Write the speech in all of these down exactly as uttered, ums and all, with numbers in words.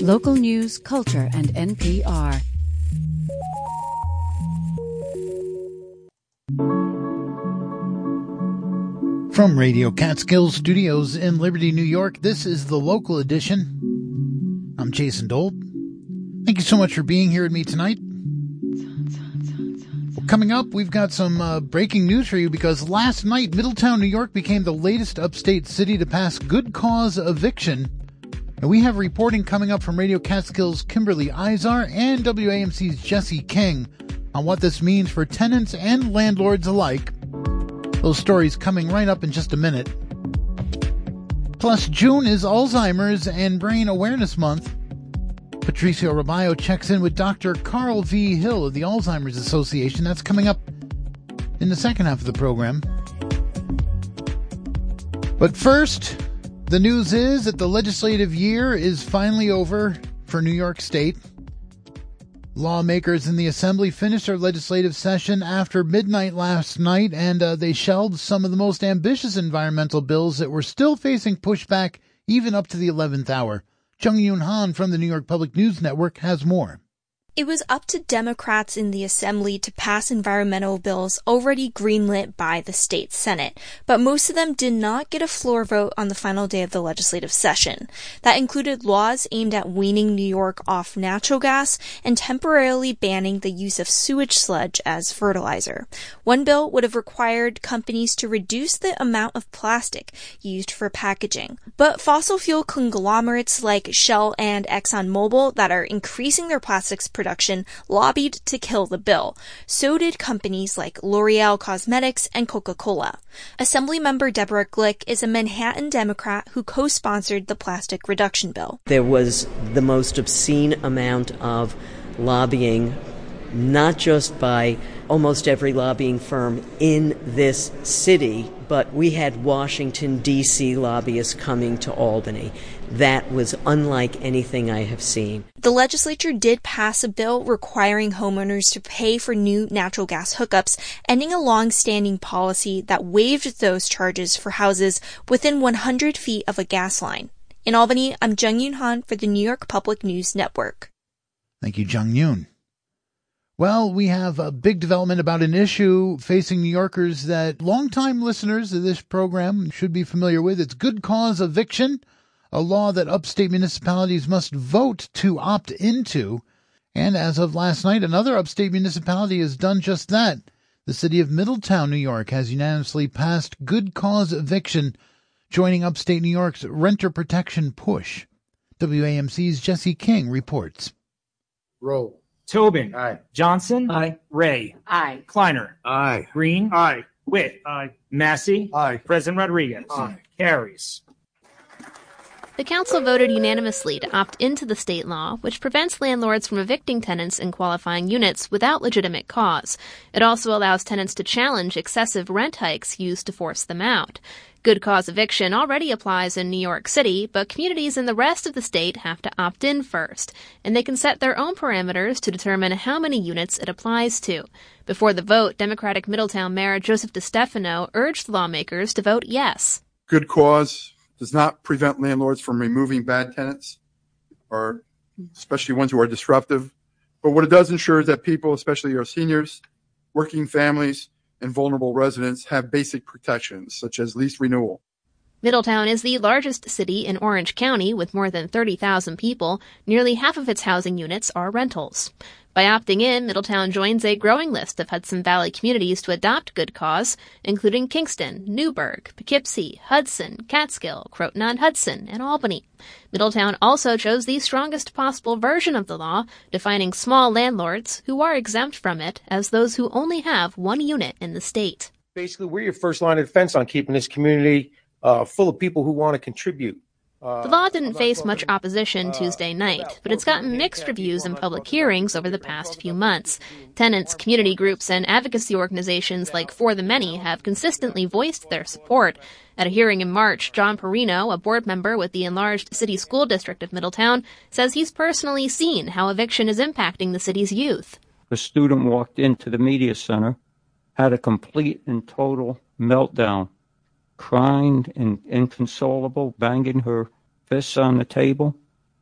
Local news, culture, and N P R. From Radio Catskill Studios in Liberty, New York, this is the local edition. I'm Jason Dole. Thank you so much for being here with me tonight. Well, coming up, we've got some uh, breaking news for you because last night, Middletown, New York became the latest upstate city to pass good cause eviction. And we have reporting coming up from Radio Catskill's Kimberly Izar and W A M C's Jesse King on what this means for tenants and landlords alike. Those stories coming right up in just a minute. Plus, June is Alzheimer's and Brain Awareness Month. Patricio Robayo checks in with Doctor Carl V. Hill of the Alzheimer's Association. That's coming up in the second half of the program. But first, the news is that the legislative year is finally over for New York State. Lawmakers in the Assembly finished their legislative session after midnight last night, and uh, they shelved some of the most ambitious environmental bills that were still facing pushback even up to the eleventh hour. Jung Yoon Han from the New York Public News Network has more. It was up to Democrats in the Assembly to pass environmental bills already greenlit by the state Senate, but most of them did not get a floor vote on the final day of the legislative session. That included laws aimed at weaning New York off natural gas and temporarily banning the use of sewage sludge as fertilizer. One bill would have required companies to reduce the amount of plastic used for packaging, but fossil fuel conglomerates like Shell and ExxonMobil that are increasing their plastics production production lobbied to kill the bill. So did companies like L'Oreal Cosmetics and Coca-Cola. Assemblymember Deborah Glick is a Manhattan Democrat who co-sponsored the plastic reduction bill. There was the most obscene amount of lobbying, not just by almost every lobbying firm in this city, but we had Washington, D C lobbyists coming to Albany. That was unlike anything I have seen. The legislature did pass a bill requiring homeowners to pay for new natural gas hookups, ending a long-standing policy that waived those charges for houses within one hundred feet of a gas line. In Albany, I'm Jung Yoon Han for the New York Public News Network. Thank you, Jung Yoon. Well, we have a big development about an issue facing New Yorkers that longtime listeners of this program should be familiar with. It's good cause eviction, a law that upstate municipalities must vote to opt into. And as of last night, another upstate municipality has done just that. The city of Middletown, New York, has unanimously passed good cause eviction, joining upstate New York's renter protection push. W A M C's Jesse King reports. Roll. Tobin. Aye. Johnson. Aye. Ray. Aye. Kleiner. Aye. Green. Aye. Witt. Aye. Massey. Aye. President Rodriguez. Aye. Carries. The council voted unanimously to opt into the state law, which prevents landlords from evicting tenants in qualifying units without legitimate cause. It also allows tenants to challenge excessive rent hikes used to force them out. Good cause eviction already applies in New York City, but communities in the rest of the state have to opt in first, and they can set their own parameters to determine how many units it applies to. Before the vote, Democratic Middletown Mayor Joseph DeStefano urged lawmakers to vote yes. Good cause does not prevent landlords from removing bad tenants, or especially ones who are disruptive. But what it does ensure is that people, especially our seniors, working families, and vulnerable residents have basic protections, such as lease renewal. Middletown is the largest city in Orange County with more than thirty thousand people. Nearly half of its housing units are rentals. By opting in, Middletown joins a growing list of Hudson Valley communities to adopt good cause, including Kingston, Newburgh, Poughkeepsie, Hudson, Catskill, Croton-on-Hudson, and Albany. Middletown also chose the strongest possible version of the law, defining small landlords, who are exempt from it, as those who only have one unit in the state. Basically, we're your first line of defense on keeping this community uh, full of people who want to contribute. The law didn't face much opposition Tuesday night, but it's gotten mixed reviews in public hearings over the past few months. Tenants, community groups, and advocacy organizations like For the Many have consistently voiced their support. At a hearing in March, John Perino, a board member with the enlarged City School District of Middletown, says he's personally seen how eviction is impacting the city's youth. A student walked into the media center, had a complete and total meltdown, crying and inconsolable, banging her fists on the table.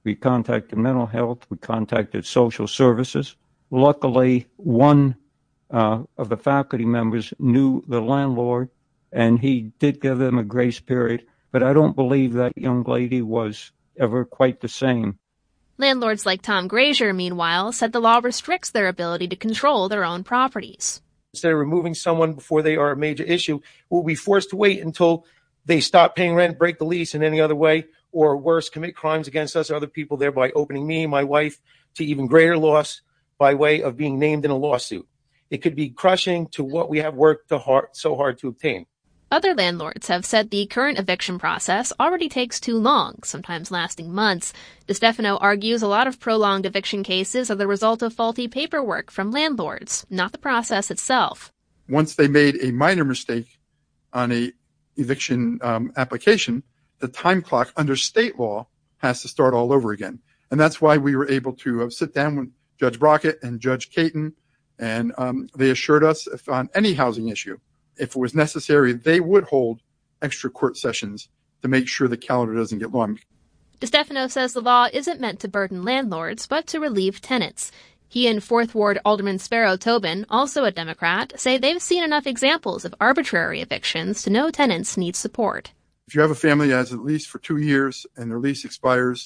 We contacted mental health. We contacted social services. Luckily, one uh, of the faculty members knew the landlord, and he did give them a grace period. But I don't believe that young lady was ever quite the same. Landlords like Tom Grazier, meanwhile, said the law restricts their ability to control their own properties. Instead of removing someone before they are a major issue, we'll be forced to wait until they stop paying rent, break the lease in any other way, or worse, commit crimes against us or other people, thereby opening me and my wife to even greater loss by way of being named in a lawsuit. It could be crushing to what we have worked to hard, so hard to obtain. Other landlords have said the current eviction process already takes too long, sometimes lasting months. DeStefano argues a lot of prolonged eviction cases are the result of faulty paperwork from landlords, not the process itself. Once they made a minor mistake on a eviction um, application, the time clock under state law has to start all over again. And that's why we were able to uh, sit down with Judge Brockett and Judge Caton, and um, they assured us if on any housing issue, if it was necessary, they would hold extra court sessions to make sure the calendar doesn't get long. DeStefano says the law isn't meant to burden landlords, but to relieve tenants. He and fourth Ward Alderman Sparrow Tobin, also a Democrat, say they've seen enough examples of arbitrary evictions to know tenants need support. If you have a family that has at least for two years and their lease expires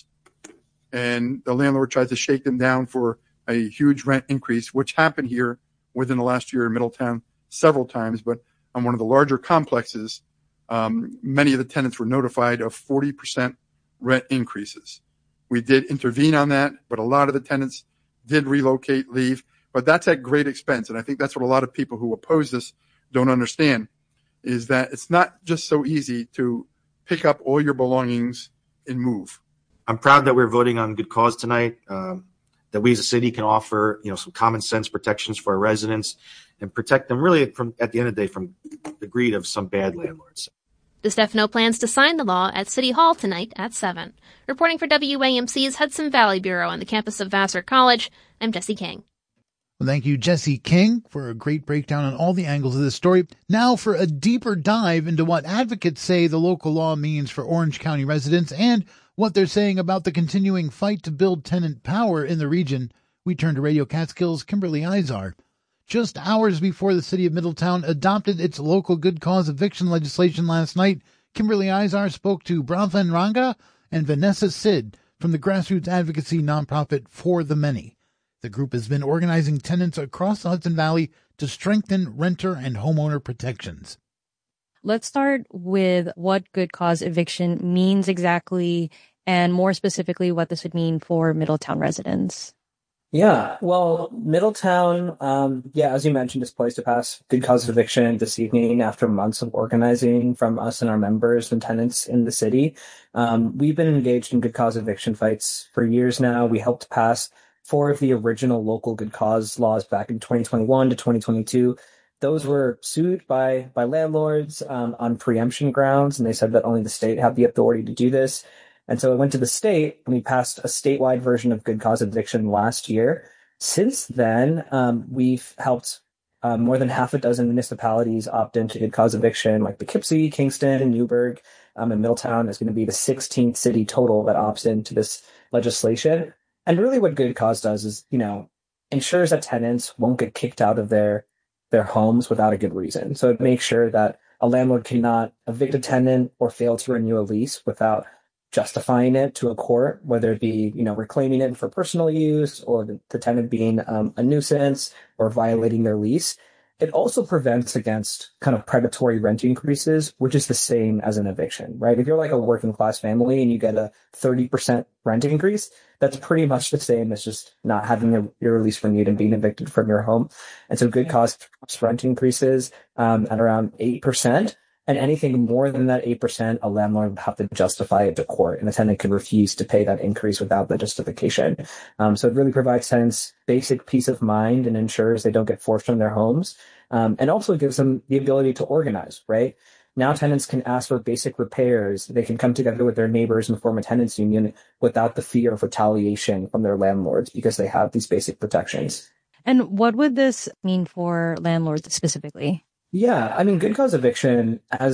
and the landlord tries to shake them down for a huge rent increase, which happened here within the last year in Middletown several times, but on one of the larger complexes, um, many of the tenants were notified of forty percent rent increases. We did intervene on that, but a lot of the tenants did relocate, leave, but that's at great expense. And I think that's what a lot of people who oppose this don't understand, is that it's not just so easy to pick up all your belongings and move. I'm proud that we're voting on good cause tonight, um, that we as a city can offer, you know, some common sense protections for our residents and protect them really from, at the end of the day, from the greed of some bad landlords. DeStefano plans to sign the law at City Hall tonight at seven. Reporting for W A M C's Hudson Valley Bureau on the campus of Vassar College, I'm Jesse King. Well, thank you, Jesse King, for a great breakdown on all the angles of this story. Now for a deeper dive into what advocates say the local law means for Orange County residents and what they're saying about the continuing fight to build tenant power in the region, we turn to Radio Catskills' Kimberly Izar. Just hours before the city of Middletown adopted its local good cause eviction legislation last night, Kimberly Izar spoke to Bronfen Ranga and Vanessa Sid from the grassroots advocacy nonprofit For the Many. The group has been organizing tenants across the Hudson Valley to strengthen renter and homeowner protections. Let's start with what good cause eviction means exactly, and more specifically, what this would mean for Middletown residents. Yeah, well, Middletown, um, yeah, as you mentioned, is poised to pass good cause eviction this evening after months of organizing from us and our members and tenants in the city. Um, we've been engaged in good cause eviction fights for years now. We helped pass four of the original local good cause laws back in twenty twenty-one to twenty twenty-two. Those were sued by by landlords um, on preemption grounds, and they said that only the state had the authority to do this. And so it went to the state, and we passed a statewide version of good cause eviction last year. Since then, um, we've helped um, more than half a dozen municipalities opt into good cause eviction, like Poughkeepsie, Kingston, Newburgh, um, and Middletown is going to be the sixteenth city total that opts into this legislation. And really what good cause does is, you know, ensures that tenants won't get kicked out of their their homes without a good reason. So it makes sure that a landlord cannot evict a tenant or fail to renew a lease without justifying it to a court, whether it be, you know, reclaiming it for personal use or the, the tenant being um, a nuisance or violating their lease. It also prevents against kind of predatory rent increases, which is the same as an eviction, right? If you're like a working class family and you get a thirty percent rent increase, that's pretty much the same as just not having your, your lease renewed and being evicted from your home. And so good cause rent increases um, at around eight percent. And anything more than that eight percent, a landlord would have to justify it to court, and the tenant can refuse to pay that increase without the justification. Um, so it really provides tenants basic peace of mind and ensures they don't get forced from their homes, um, and also gives them the ability to organize, right? Now tenants can ask for basic repairs. They can come together with their neighbors and form a tenants union without the fear of retaliation from their landlords because they have these basic protections. And what would this mean for landlords specifically? Yeah, I mean, good cause eviction, as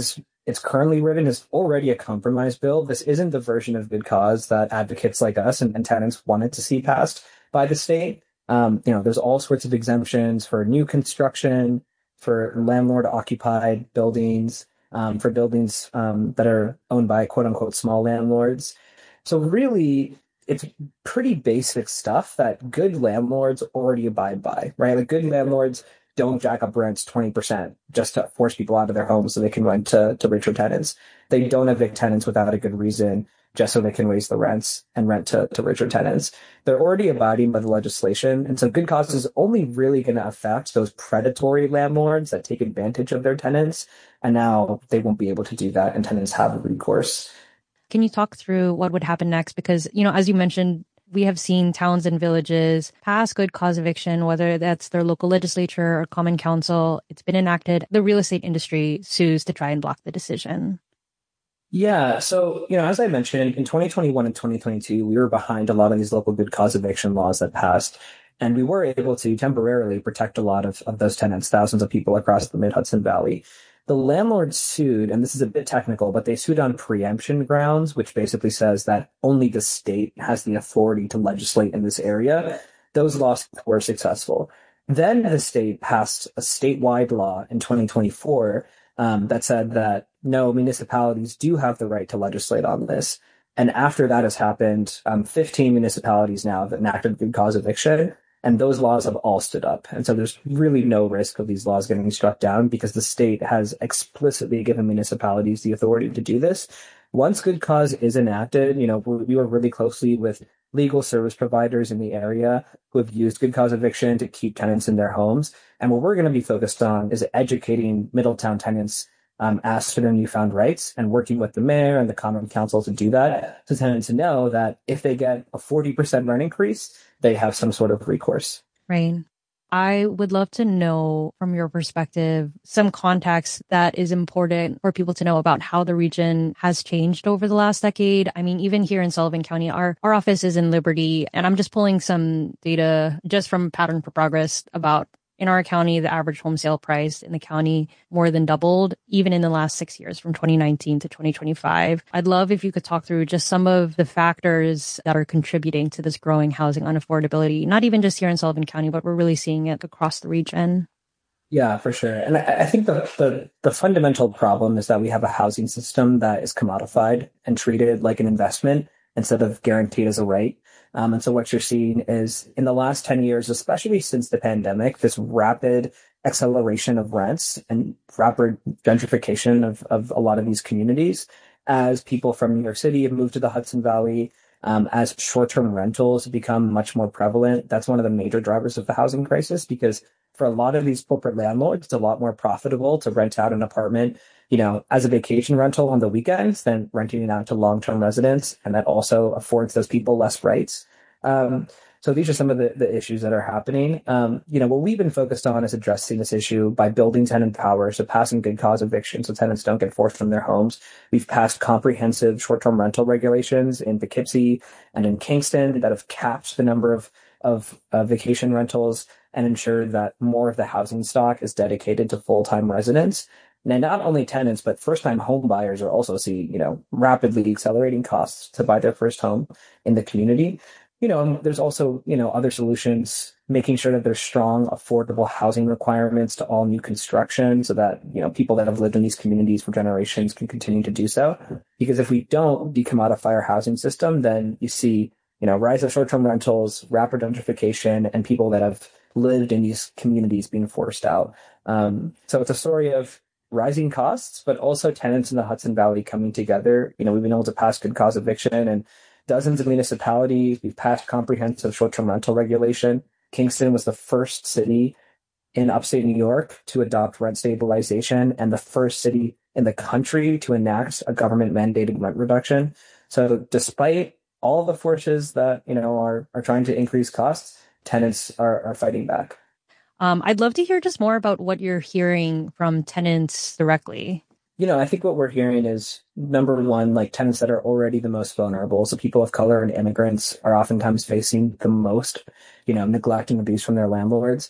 it's currently written is already a compromise bill. This isn't the version of good cause that advocates like us and, and tenants wanted to see passed by the state. Um, you know, there's all sorts of exemptions for new construction, for landlord-occupied buildings, um, for buildings um, that are owned by quote-unquote small landlords. So really, it's pretty basic stuff that good landlords already abide by, right? Like good landlords don't jack up rents twenty percent just to force people out of their homes so they can rent to, to richer tenants. They don't evict tenants without a good reason just so they can raise the rents and rent to, to richer tenants. They're already abiding by the legislation. And so good cause is only really going to affect those predatory landlords that take advantage of their tenants. And now they won't be able to do that and tenants have a recourse. Can you talk through what would happen next? Because, you know, as you mentioned, we have seen towns and villages pass good cause eviction, whether that's their local legislature or common council. It's been enacted. The real estate industry sues to try and block the decision. Yeah. So, you know, as I mentioned, in twenty twenty-one and twenty twenty-two, we were behind a lot of these local good cause eviction laws that passed. And we were able to temporarily protect a lot of, of those tenants, thousands of people across the Mid-Hudson Valley. The landlords sued, and this is a bit technical, but they sued on preemption grounds, which basically says that only the state has the authority to legislate in this area. Those laws were successful. Then the state passed a statewide law in twenty twenty-four um, that said that no, municipalities do have the right to legislate on this. And after that has happened, um, fifteen municipalities now have enacted good cause eviction. And those laws have all stood up. And so there's really no risk of these laws getting struck down because the state has explicitly given municipalities the authority to do this. Once good cause is enacted, you know, we work really closely with legal service providers in the area who have used good cause eviction to keep tenants in their homes. And what we're going to be focused on is educating Middletown tenants um, as to their newfound rights and working with the mayor and the common council to do that, to tenants to know that if they get a forty percent rent increase, they have some sort of recourse. Right. I would love to know from your perspective some context that is important for people to know about how the region has changed over the last decade. I mean, even here in Sullivan County, our, our office is in Liberty, and I'm just pulling some data just from Pattern for Progress about in our county, the average home sale price in the county more than doubled, even in the last six years from twenty nineteen to twenty twenty-five. I'd love if you could talk through just some of the factors that are contributing to this growing housing unaffordability, not even just here in Sullivan County, but we're really seeing it across the region. Yeah, for sure. And I, I think the, the, the fundamental problem is that we have a housing system that is commodified and treated like an investment instead of guaranteed as a right. Um, and so what you're seeing is in the last ten years, especially since the pandemic, this rapid acceleration of rents and rapid gentrification of, of a lot of these communities as people from New York City have moved to the Hudson Valley, um, as short-term rentals become much more prevalent. That's one of the major drivers of the housing crisis, because for a lot of these corporate landlords, it's a lot more profitable to rent out an apartment, you know, as a vacation rental on the weekends than renting it out to long-term residents. And that also affords those people less rights. Um, so these are some of the, the issues that are happening. Um, you know, what we've been focused on is addressing this issue by building tenant power, so passing good cause eviction so tenants don't get forced from their homes. We've passed comprehensive short-term rental regulations in Poughkeepsie and in Kingston that have capped the number of, of uh, vacation rentals and ensured that more of the housing stock is dedicated to full-time residents. Now, not only tenants, but first-time home buyers are also seeing, you know, rapidly accelerating costs to buy their first home in the community. You know, there's also, you know, other solutions, making sure that there's strong, affordable housing requirements to all new construction so that, you know, people that have lived in these communities for generations can continue to do so. Because if we don't decommodify our housing system, then you see, you know, rise of short-term rentals, rapid gentrification, and people that have lived in these communities being forced out. Um, so it's a story of rising costs, but also tenants in the Hudson Valley coming together. You know, we've been able to pass good cause eviction and dozens of municipalities. We've passed comprehensive short-term rental regulation. Kingston was the first city in upstate New York to adopt rent stabilization and the first city in the country to enact a government-mandated rent reduction. So despite all the forces that, you know, are, are trying to increase costs, tenants are, are fighting back. Um, I'd love to hear just more about what you're hearing from tenants directly. You know, I think what we're hearing is, number one, like tenants that are already the most vulnerable. So people of color and immigrants are oftentimes facing the most, you know, neglect and abuse from their landlords.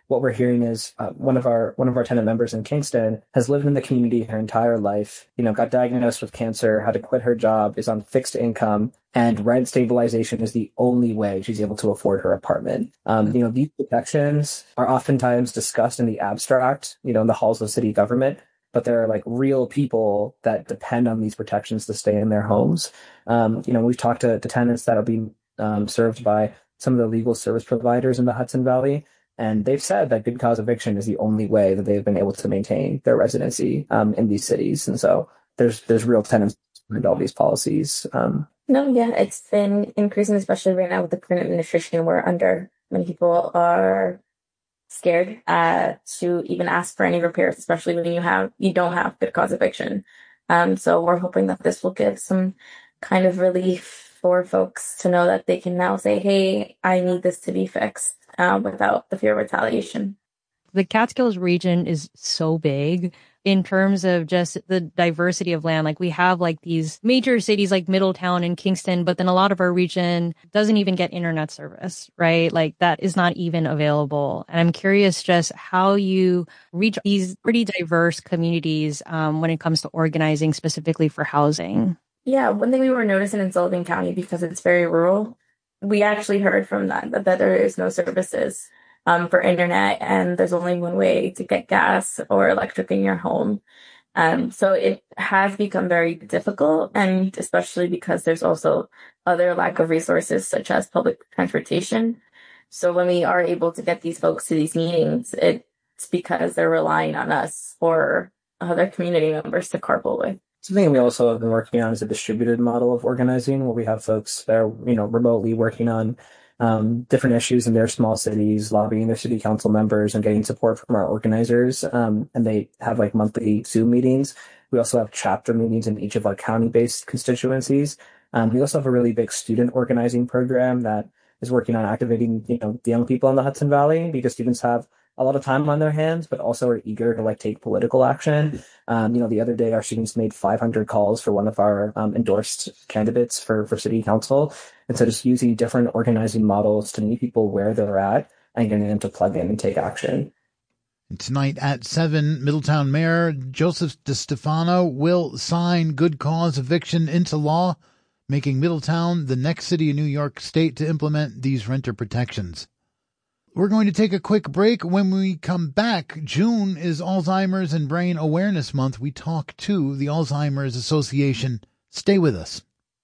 what we're hearing is uh, one of our one of our tenant members in Kingston has lived in the community her entire life, you know, got diagnosed with cancer, had to quit her job, is on fixed income, and rent stabilization is the only way she's able to afford her apartment. Um, you know, these protections are oftentimes discussed in the abstract, you know, in the halls of city government, but there are like real people that depend on these protections to stay in their homes. Um, you know, we've talked to, to tenants that are being um, served by some of the legal service providers in the Hudson Valley. And they've said that good cause eviction is the only way that they've been able to maintain their residency um, in these cities. And so there's there's real tenants behind all these policies. Um, no, yeah, it's been increasing, especially right now with the current administration we're under. Many people are scared uh, to even ask for any repairs, especially when you have you don't have good cause eviction. Um, so we're hoping that this will give some kind of relief for folks to know that they can now say, hey, I need this to be fixed. Uh, without the fear of retaliation. The Catskills region is so big in terms of just the diversity of land. Like we have like these major cities like Middletown and Kingston, but then a lot of our region doesn't even get internet service, right? Like that is not even available. And I'm curious just how you reach these pretty diverse communities um, when it comes to organizing specifically for housing. Yeah, one thing we were noticing in Sullivan County, because it's very rural, we actually heard from that, that, that there is no services um, for internet, and there's only one way to get gas or electric in your home. Um, so it has become very difficult, and especially because there's also other lack of resources such as public transportation. So when we are able to get these folks to these meetings, it's because they're relying on us or other community members to carpool with. Something we also have been working on is a distributed model of organizing, where we have folks that are, you know, remotely working on um, different issues in their small cities, lobbying their city council members and getting support from our organizers. Um, and they have like monthly Zoom meetings. We also have chapter meetings in each of our county-based constituencies. Um, we also have a really big student organizing program that is working on activating, you know, the young people in the Hudson Valley, because students have a lot of time on their hands, but also are eager to like take political action. Um, you know, the other day our students made five hundred calls for one of our um, endorsed candidates for, for city council. And so just using different organizing models to meet people where they're at and getting them to plug in and take action. Tonight at seven, Middletown Mayor Joseph DeStefano will sign good cause eviction into law, making Middletown the next city in New York State to implement these renter protections. We're going to take a quick break. When we come back, June is Alzheimer's and Brain Awareness Month. We talk to the Alzheimer's Association. Stay with us.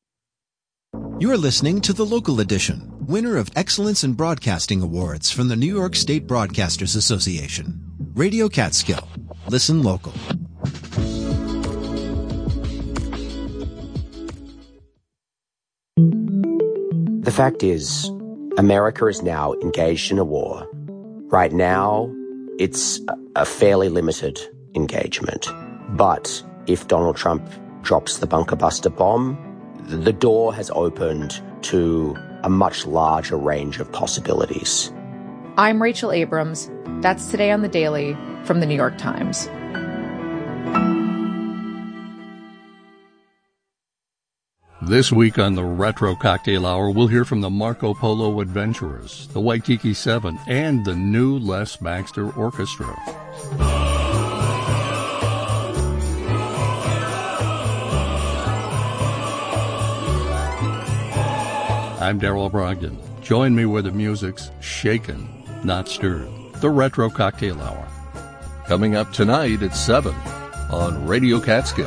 You're listening to The Local Edition, winner of Excellence in Broadcasting Awards from the New York State Broadcasters Association. Radio Catskill. Listen local. The fact is, America is now engaged in a war. Right now, it's a fairly limited engagement. But if Donald Trump drops the bunker buster bomb, the door has opened to a much larger range of possibilities. I'm Rachel Abrams. That's Today on the Daily from the New York Times. This week on the Retro Cocktail Hour, we'll hear from the Marco Polo Adventurers, the Waikiki Seven, and the new Les Baxter Orchestra. I'm Darrell Brogdon. Join me where the music's shaken, not stirred. The Retro Cocktail Hour. Coming up tonight at seven on Radio Catskill.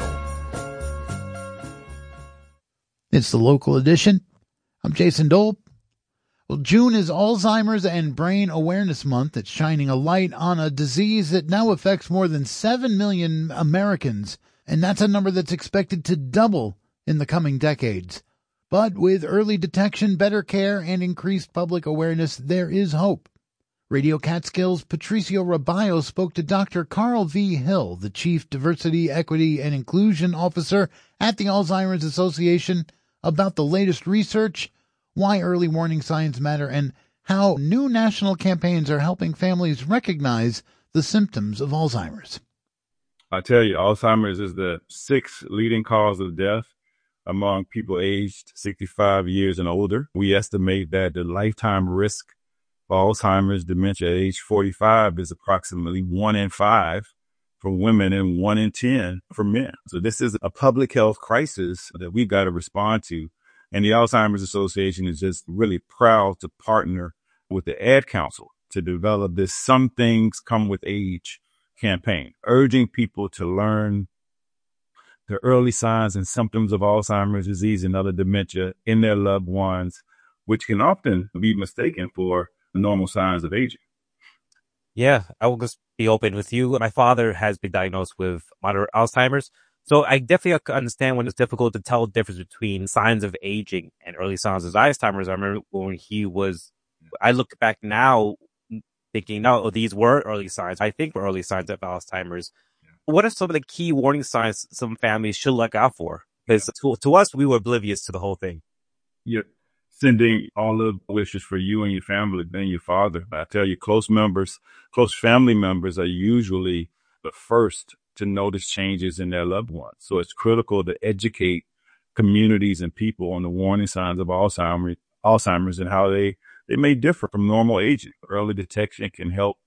It's the Local Edition. I'm Jason Dole. Well, June is Alzheimer's and Brain Awareness Month. It's shining a light on a disease that now affects more than seven million Americans, and that's a number that's expected to double in the coming decades. But with early detection, better care, and increased public awareness, there is hope. Radio Catskill's Patricio Raballo spoke to Doctor Carl V. Hill, the Chief Diversity, Equity, and Inclusion Officer at the Alzheimer's Association, about the latest research, why early warning signs matter, and how new national campaigns are helping families recognize the symptoms of Alzheimer's. I tell you, Alzheimer's is the sixth leading cause of death among people aged sixty-five years and older. We estimate that the lifetime risk Alzheimer's dementia at age forty-five is approximately one in five for women and one in ten for men. So this is a public health crisis that we've got to respond to. And the Alzheimer's Association is just really proud to partner with the Ad Council to develop this Some Things Come With Age campaign, urging people to learn the early signs and symptoms of Alzheimer's disease and other dementia in their loved ones, which can often be mistaken for normal signs of aging. Yeah, I will just be open with you. My father has been diagnosed with moderate Alzheimer's. So I definitely understand when it's difficult to tell the difference between signs of aging and early signs of Alzheimer's. I remember when he was, I look back now thinking, no, these were early signs. I think were early signs of Alzheimer's. Yeah. What are some of the key warning signs some families should look out for? Because to, to us, we were oblivious to the whole thing. Yeah. Sending all the wishes for you and your family and your father. I tell you, close members, close family members are usually the first to notice changes in their loved ones. So it's critical to educate communities and people on the warning signs of Alzheimer's, Alzheimer's and how they, they may differ from normal aging. Early detection can help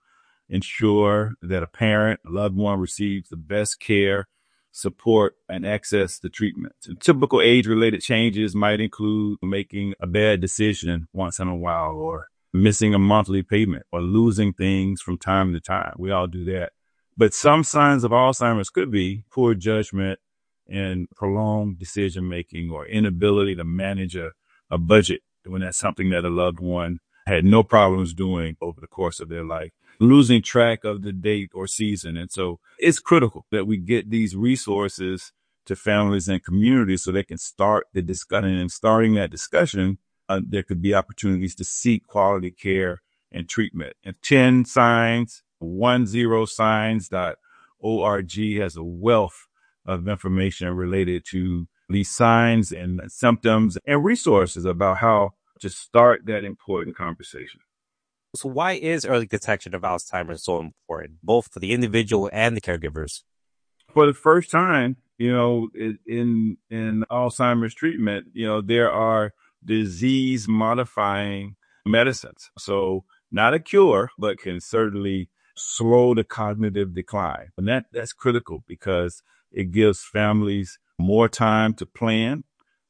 ensure that a parent, a loved one receives the best care, support, and access to treatment. And typical age-related changes might include making a bad decision once in a while, or missing a monthly payment, or losing things from time to time. We all do that. But some signs of Alzheimer's could be poor judgment and prolonged decision-making, or inability to manage a, a budget when that's something that a loved one had no problems doing over the course of their life. Losing track of the date or season. And so it's critical that we get these resources to families and communities so they can start the discussion. And starting that discussion, uh, there could be opportunities to seek quality care and treatment. And ten signs, one zero signs dot org has a wealth of information related to these signs and symptoms and resources about how to start that important conversation. So why is early detection of Alzheimer's so important, both for the individual and the caregivers? For the first time, you know, in in Alzheimer's treatment, you know, there are disease modifying medicines. So not a cure, but can certainly slow the cognitive decline. And that that's critical because it gives families more time to plan.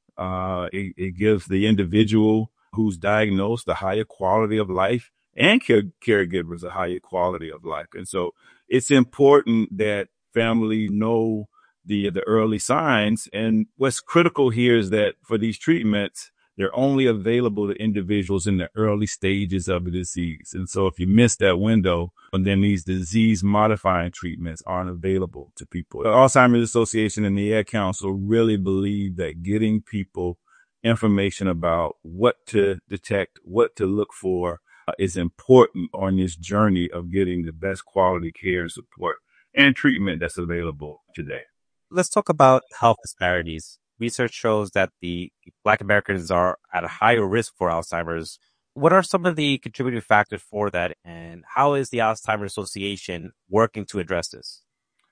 Uh, it, it gives the individual who's diagnosed a higher quality of life, and care, caregivers a higher quality of life. And so it's important that families know the the early signs. And what's critical here is that for these treatments, they're only available to individuals in the early stages of the disease. And so if you miss that window, then these disease modifying treatments aren't available to people. The Alzheimer's Association and the Ad Council really believe that getting people information about what to detect, what to look for, uh, is important on this journey of getting the best quality care and support and treatment that's available today. Let's talk about health disparities. Research shows that the Black Americans are at a higher risk for Alzheimer's. What are some of the contributing factors for that, and how is the Alzheimer's Association working to address this?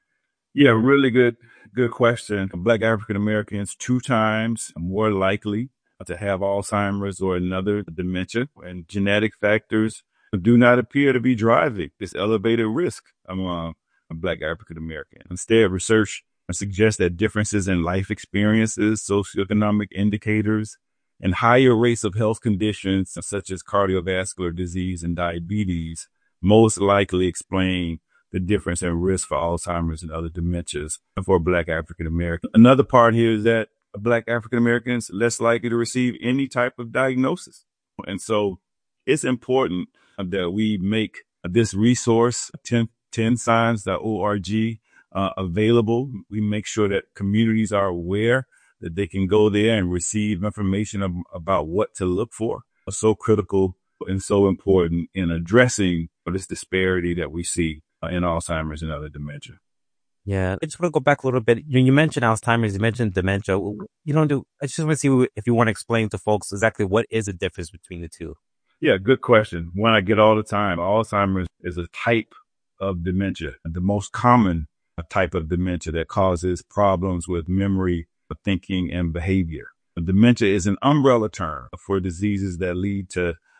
Yeah, really good, good question. Black African Americans two times more likely to have Alzheimer's or another dementia, and genetic factors do not appear to be driving this elevated risk among Black African Americans. Instead, research suggests that differences in life experiences, socioeconomic indicators, and higher rates of health conditions such as cardiovascular disease and diabetes most likely explain the difference in risk for Alzheimer's and other dementias for Black African Americans. Another part here is that Black African Americans less likely to receive any type of diagnosis. And so it's important that we make this resource, ten signs dot org, uh, available. We make sure that communities are aware that they can go there and receive information ab- about what to look for. It's so critical and so important in addressing this disparity that we see uh, in Alzheimer's and other dementia. Yeah, I just want to go back a little bit. You, you mentioned Alzheimer's, you mentioned dementia. You don't do, I just want to see if you want to explain to folks exactly what is the difference between the two. Yeah, good question. One I get all the time. Alzheimer's is a type of dementia, the most common type of dementia that causes problems with memory, thinking, and behavior. Dementia is an umbrella term for diseases that lead to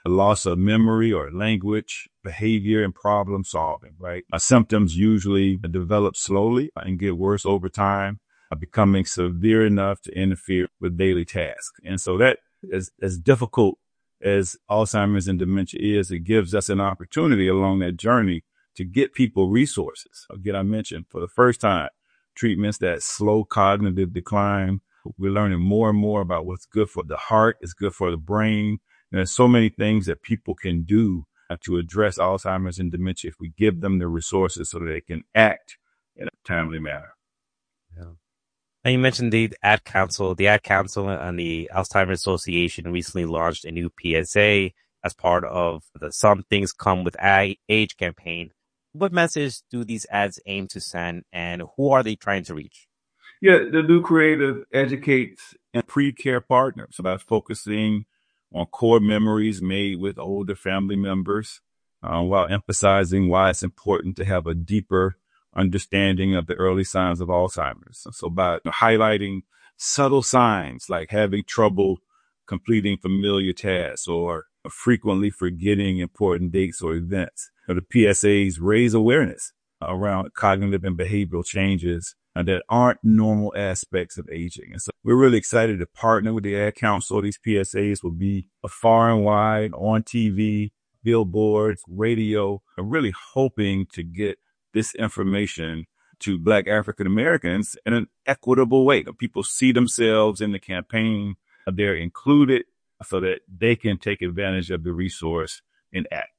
the loss of memory or language, behavior, and problem solving, right? Uh, symptoms usually develop slowly and get worse over time, uh, becoming severe enough to interfere with daily tasks. And so that is as difficult as Alzheimer's and dementia is, it gives us an opportunity along that journey to get people resources. Again, I mentioned for the first time, treatments that slow cognitive decline. We're learning more and more about what's good for the heart, it's good for the brain. And there's so many things that people can do to address Alzheimer's and dementia if we give them the resources so that they can act in a timely manner. Yeah. And you mentioned the Ad Council. The Ad Council and the Alzheimer's Association recently launched a new P S A as part of the Some Things Come with Age campaign. What message do these ads aim to send, and who are they trying to reach? Yeah, the new creative educates and pre-care partners about focusing on core memories made with older family members, uh, while emphasizing why it's important to have a deeper understanding of the early signs of Alzheimer's. So by highlighting subtle signs like having trouble completing familiar tasks or frequently forgetting important dates or events, the P S As raise awareness around cognitive and behavioral changes that aren't normal aspects of aging. And so we're really excited to partner with the Ad Council. These P S As will be far and wide on T V, billboards, radio, and really hoping to get this information to Black African Americans in an equitable way. People see themselves in the campaign, they're included so that they can take advantage of the resource and act.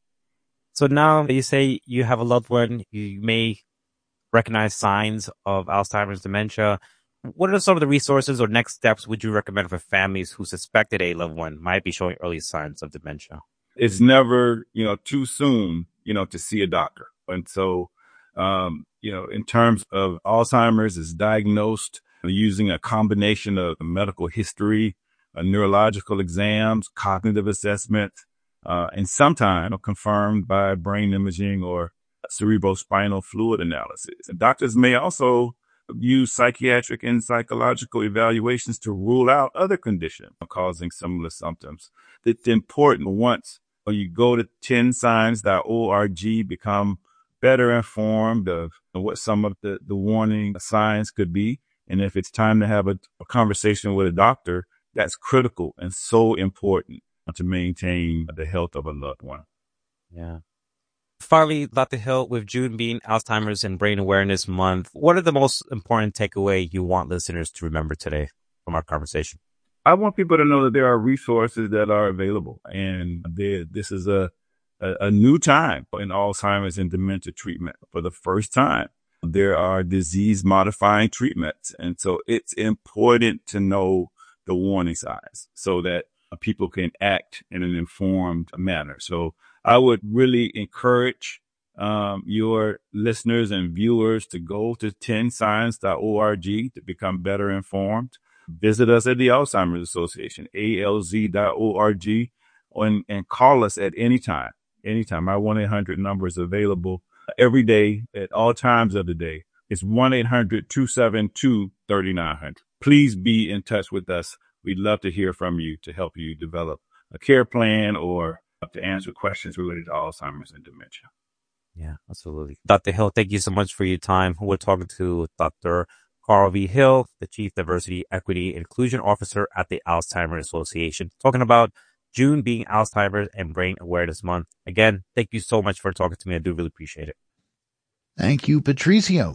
So now you say you have a loved one, you may recognize signs of Alzheimer's dementia. What are some of the resources or next steps would you recommend for families who suspected a loved one might be showing early signs of dementia? It's never, you know, too soon, you know, to see a doctor. And so, um, you know, in terms of Alzheimer's, is diagnosed using a combination of medical history, uh, neurological exams, cognitive assessment, uh, and sometimes confirmed by brain imaging or cerebrospinal fluid analysis. And doctors may also use psychiatric and psychological evaluations to rule out other conditions causing similar symptoms. It's important once you go to ten signs dot org, become better informed of what some of the, the warning signs could be. And if it's time to have a, a conversation with a doctor, that's critical and so important to maintain the health of a loved one. Yeah. Finally, Doctor Hill, with June being Alzheimer's and Brain Awareness Month, what are the most important takeaway you want listeners to remember today from our conversation? I want people to know that there are resources that are available, and there, this is a, a, a new time in Alzheimer's and dementia treatment. For the first time, there are disease-modifying treatments, and so it's important to know the warning signs so that people can act in an informed manner. So I would really encourage um, your listeners and viewers to go to ten signs dot org to become better informed. Visit us at the Alzheimer's Association, A L Z dot org, and, and call us at any time. Anytime. Our one eight hundred number is available every day at all times of the day. It's one eight hundred two seven two three nine zero zero. Please be in touch with us. We'd love to hear from you to help you develop a care plan or to answer questions related to Alzheimer's and dementia. Yeah, absolutely. Doctor Hill, thank you so much for your time. We're talking to Doctor Carl V. Hill, the Chief Diversity, Equity, Inclusion Officer at the Alzheimer's Association, talking about June being Alzheimer's and Brain Awareness Month. Again, thank you so much for talking to me. I do really appreciate it. Thank you, Patricio.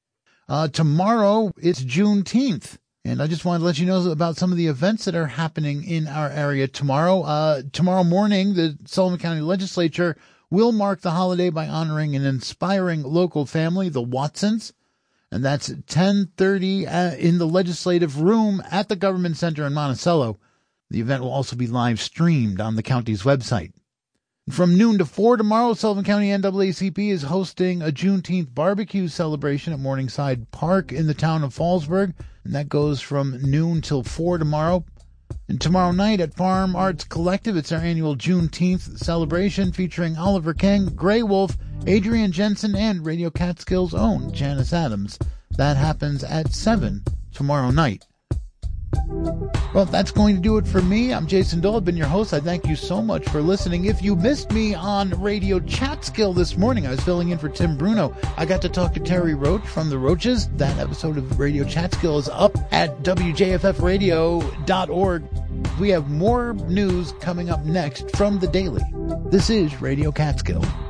Uh, tomorrow, it's Juneteenth. And I just wanted to let you know about some of the events that are happening in our area tomorrow. Uh, tomorrow morning, the Sullivan County Legislature will mark the holiday by honoring an inspiring local family, the Watsons. And that's at ten thirty uh, in the Legislative Room at the Government Center in Monticello. The event will also be live streamed on the county's website. From noon to four tomorrow, Sullivan County N double A C P is hosting a Juneteenth barbecue celebration at Morningside Park in the town of Fallsburg, and that goes from noon till four tomorrow. And tomorrow night at Farm Arts Collective, it's our annual Juneteenth celebration featuring Oliver King, Grey Wolf, Adrian Jensen, and Radio Catskill's own Janice Adams. That happens at seven tomorrow night. Well, that's going to do it for me. I'm Jason Dole. I've been your host. I thank you so much for listening. If you missed me on Radio Catskill this morning, I was filling in for Tim Bruno. I got to talk to Terry Roach from the Roaches. That episode of Radio Catskill is up at W J F F radio dot org. We have more news coming up next from The Daily. This is Radio Catskill.